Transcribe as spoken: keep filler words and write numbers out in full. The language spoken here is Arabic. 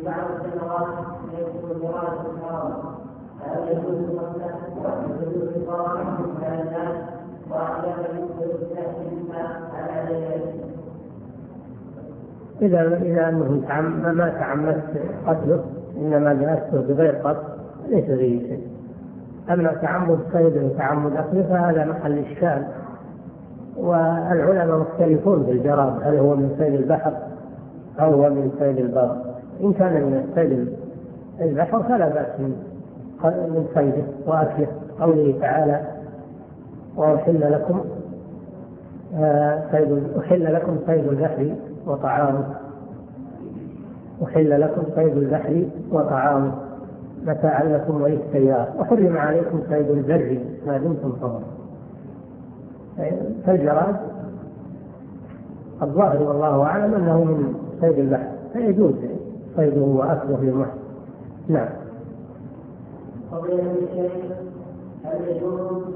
بعض السنوات يكون دراسة الحرام هل يجوز مثلا يجوز القرآن على الناس وأحيانا يجوز التأكيد على ذلك؟ إذا إذا أنه تعم ما تعمدت قتله إنما جلسته بغير قتل ليس به شيء. أما تعمد صيد وتعمد أكله فهذا محل إشكال، والعلماء مختلفون في الجراد هل هو من صيد البحر أو هو من صيد البر. إن كان من صيد البحر فلا بأس من صيده وأكله. قوله تعالى وأحل لكم صيد أحل لكم صيد البحر وطعامه أحل لكم صيد البحر وطعامه متاعا لكم وللسيارة وحرم عليكم صيد البر ما دمتم حرما. فالجراد الظاهر والله أعلم أنه من صيد البحر فيجوز صيده وأكله للمحرم. نعم. قضية الشيء هل يجوز